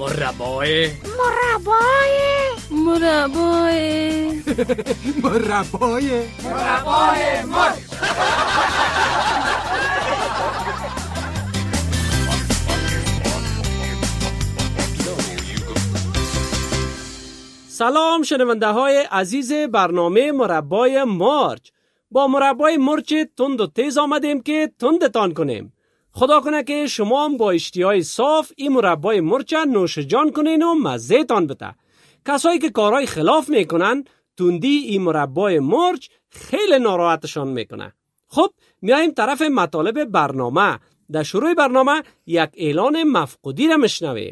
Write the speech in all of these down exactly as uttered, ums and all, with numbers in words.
مربای مربای مربای مربای مربای مرچ. سلام شنونده های عزیز برنامه مربای مرچ. با مربای مرچ تند و تیز آمدیم که تندتان کنیم. خدا کنه که شما هم با اشتیای صاف این مربای مرچ نوش جان کنین و مزه تان بده. کسایی که کارهای خلاف میکنن تندی این مربای مرچ خیلی ناراحتشان میکنه. خب میایم طرف مطالب برنامه. در شروع برنامه یک اعلان مفقودی را میشنویم.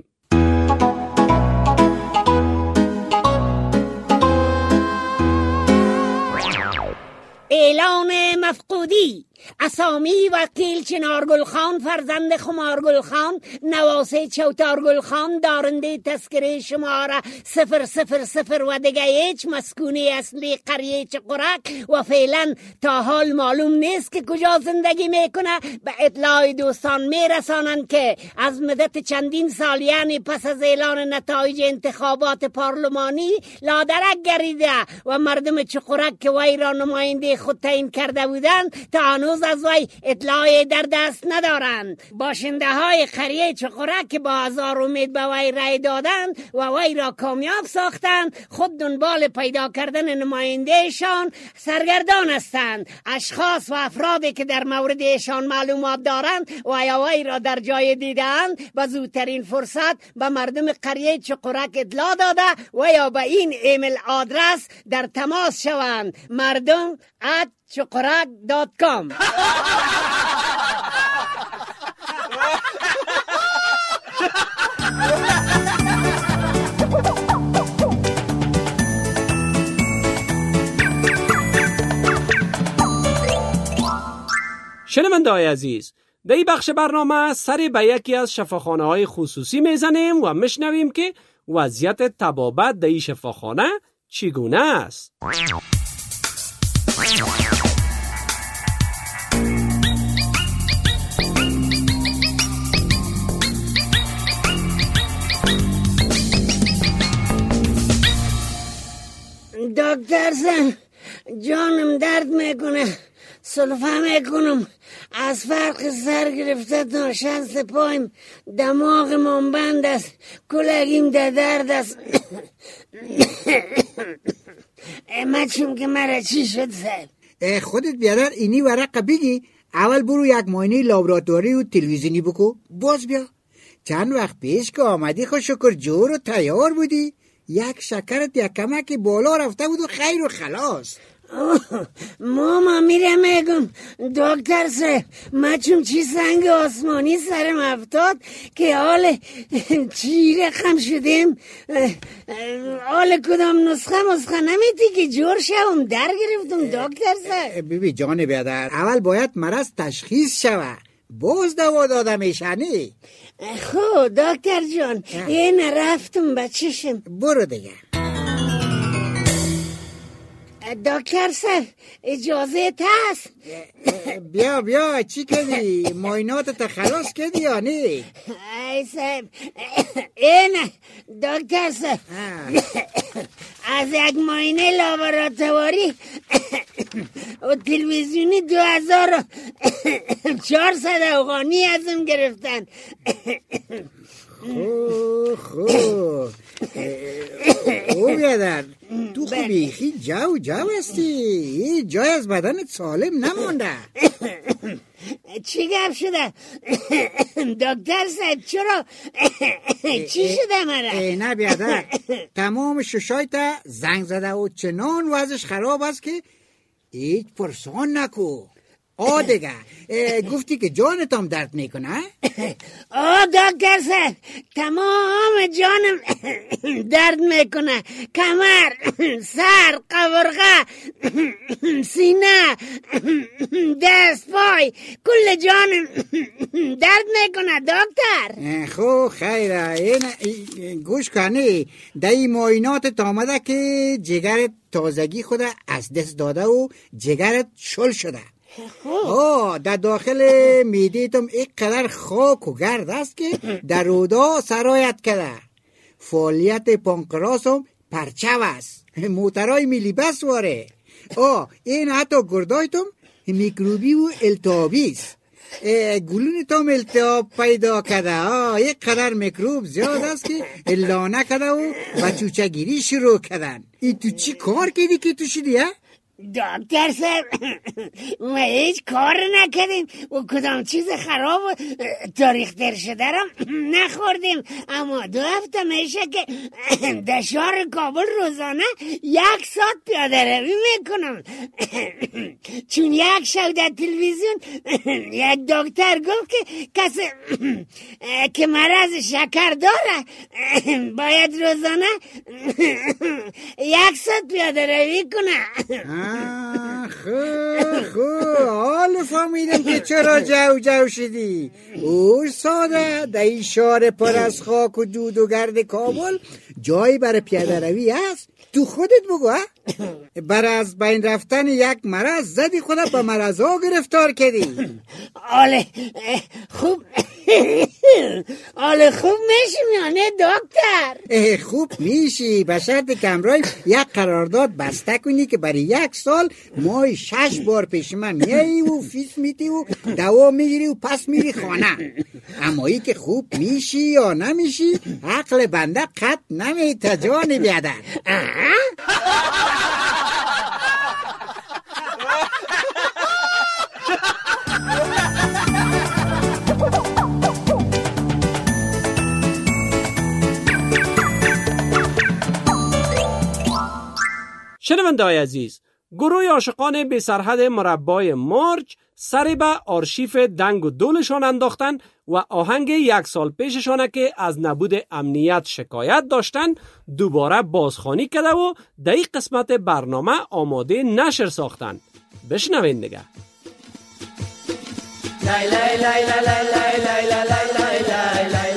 اعلان مفقودی. اسامی وکیل چنارگل خان فرزند خمارگل خان نواسه چوتارگل خان دارنده تذکره شماره صفر صفر صفر و دیگه هیچ مسکونی اصلی قریه چقرک و فعلا تا حال معلوم نیست که کجا زندگی میکنه به اطلاع دوستان میرسانند که از مدت چندین سال یعنی پس از اعلان نتایج انتخابات پارلمانی لادرک گریده و مردم چقرک که وی را نماینده خود تعیین کرده بودند تا هنوز از وی اطلاعی در دست ندارند. باشنده های قریه چقرک که با هزار امید به وی رای دادند و وی را کامیاب ساختند خود دنبال پیدا کردن نمایندهشان سرگردان هستند. اشخاص و افرادی که در مورد ایشان معلومات دارند و یا وی را در جای دیدند به زودترین فرصت به مردم قریه چقرک اطلاع داده و یا به این ایمیل آدرس در تماس شوند: مردم ات چقرک دات کام. شنونده‌های عزیز، در این بخش برنامه سری به یکی از شفاخانه‌های خصوصی میزنیم و میشنویم که وضعیت طبابت در این شفاخانه چگونه است. دکتر سن جانم درد میکنه، سلفه میکنم، از فرق سر گرفته تا شست پایم دماغم بند است، کلگیم در درد است. امچم که مرا چی شد سر؟ خودت بیادر اینی ورق بگی، اول برو یک معاینه لابراتواری و تلویزیونی بکو، باز بیا. چند وقت پیش که آمدی خود شکر جور و تیار بودی، یک شکرت یک کمک بالا رفته بود و خیر و خلاص. ماما میره میگم دکتر سه مچم چی سنگ آسمانی سرم افتاد که حال چی رقم شدیم، حال کدام نسخه مسخه نمیتی که جور شوم در گرفتم دکتر سه. بیبی جان بیادر، اول باید مرض تشخیص شوه باز دوا داده میشنی. خب دکتر جان این رفتم بچشم. برو دیگه. دکتر سر اجازه هست؟ بیا بیا چی کردی؟ معاینات تا خلاص کردی یا نه؟ ای صاحب اینه دکتر سر از یک معاینه لابراتواری و تلویزیونی دو هزار چهارصد افغانی ازم گرفتن. خوب خوب او بیادر تو خوبی جو جو هستی، جای از بدنت سالم نمونده. چی گفت شده دکتر صاحب؟ چرا چی شده مرا؟ نه بیادر تمام ششایت زنگ زده و چنان وضعش خراب است که هیچ پرسان نکو. آ دیگه گفتی که جانتام درد میکنه؟ آه دکتر صاحب تمام جانم درد میکنه، کمر، سر، قورغه، سینه، دست، پای، کل جانم درد میکنه دکتر. خب خیره این گوش کنی در این معاینات آمده که جگرت تازگی خود از دست داده و جگرت شل شده. آه در داخل میدیتم یک قدر خاک و گرد است که در رودا سرایت کرده. فعالیت پانکراس هم پرچو است. موترهای میلی بس واره. آه این حتی گردایتم میکروبی و التهابی است. گلون تام التهاب پیدا کرده. آه یک قدر میکروب زیاد است که لانه کرده و بچوچه گیری شروع کردن. این تو چی کار کردی که تو شدی ها؟ دکتر صاحب ما هیچ کار نکردیم و کدام چیز خراب و تاریخ‌تر شده را نخوردیم، اما دو هفته میشه که در شهر کابل روزانه یک ساعت پیاده روی میکنم. چون یک شب در تلویزیون یک دکتر گفت که کسی که مرض شکر داره باید روزانه یک ساعت پیاده روی کنه. خو خو حال فهمیدم که چرا جو جو شدی. او ساده در این شهر پر از خاک و دود و گرد کابل جایی برای پیاده روی هست؟ تو خودت بگو ها؟ بر از بین رفتن یک مرض زدی خودت با مرض ها گرفتار کردی. آله خوب آله خوب میشی میانه دکتر؟ خوب میشی به شرط کمرای یک قرارداد بسته کنی که برای یک سال ماه شش بار پیش من میایی و فیس میتی و دوا میگیری و پس میری خانه. اما ای که خوب میشی یا نمیشی عقل بنده قط نمیته جان بیادر. شنونده‌های عزیز، گروه عاشقان بی سرحد مربای مارچ سری به آرشیف دنگ و دولشان انداختن و آهنگ یک سال پیششانه که از نبود امنیت شکایت داشتن دوباره بازخوانی کرده و در این قسمت برنامه آماده نشر ساختن. بشنوین دیگه. لای لای لای لای لای لای لای لای لای لای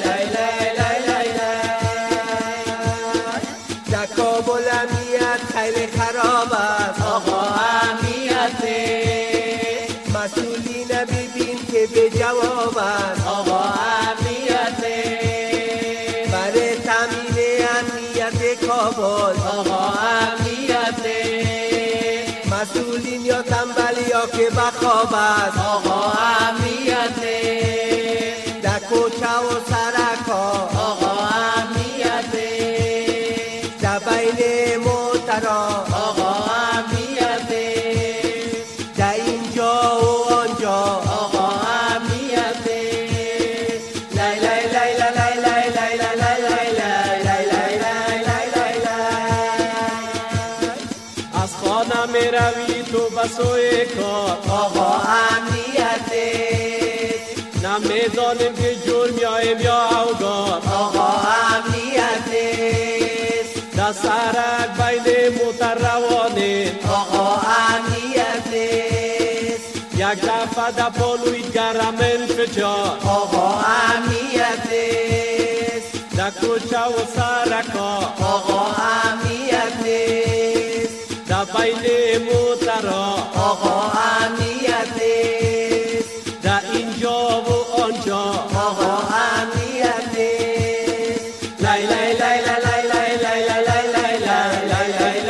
خراب است آقا امنیت مسئولی نبیدین که به جواب است آقا امنیت برای تامین امنیت کابل آقا امنیت مسئولین یا تنبل یا که بخواب است آقا امنیت در کوچه و سرکا آقا امنیت در بین موترا آقا امنیت در اینجا و آنجا آقا امنیت لای لای لای لای لای لای لای لای لای لای لای لای لای از خانه می روی تو بسوی کار آقا امنیت نمیدانیم که جرم یایم یا اوگار آقا امنیت در سرک بین موتر روانیم آقا امنیت یک دفعه در پالوی گرم انفجار آقا امنیت در کوچه و سرکا آقا امنیت در بین موتر آقا امنیت در اینجا و آنجا آقا امنیت لای لای لای لای لای لای لای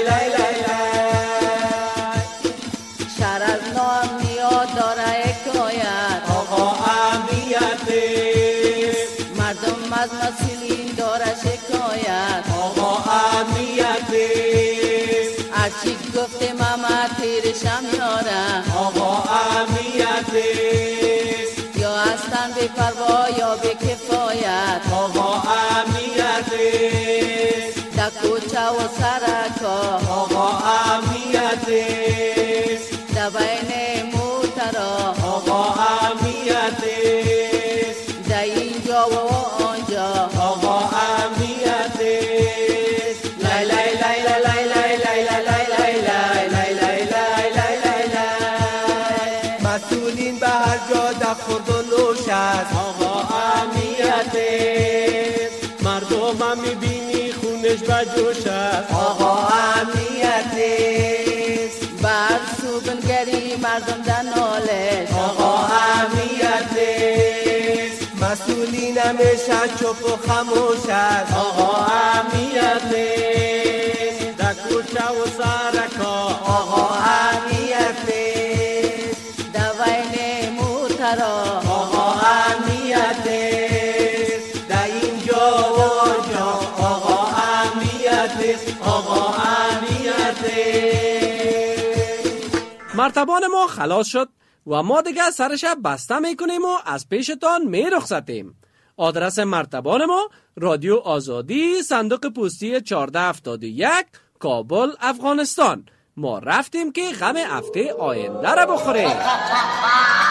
شهر از ناامنیت داره حکایت آقا امنیت مردم از مسئولین داره شکایت آقا امنیت هرچی گفته ماما تیرشم یاره آقا امنیت یا هستن بی پروا یا بی کفایت آقا امنیت در کوچه و سرکا آقا امنیت در بین موترا آقا امنیت در اینجا و آنجا آقا امنیت لای لای لای لای لای لای لای لای لای لای لای لای لای مسئولین به هر جا در خورد و نوش است آقا امنیت مردم هم میبینی خونش به جوش است آقا امنیت بر سو بنگری مردم در نالش آقا امنیت مسئولین همیشه چپ و خموش است آقا گوشه و سرکا آقا امنیتی دوین موترا آقا امنیتی در اینجا و جا آقا امنیتی آقا امنیتی. مرتبان ما خلاص شد و ما دیگه سرش بسته میکنیم و از پیشتان میرخصتیم. آدرس مرتبان ما رادیو آزادی، صندوق پستی چهارده هفتاد و یک، کابل، افغانستان. ما رفتیم که غم هفته آینده را بخوریم.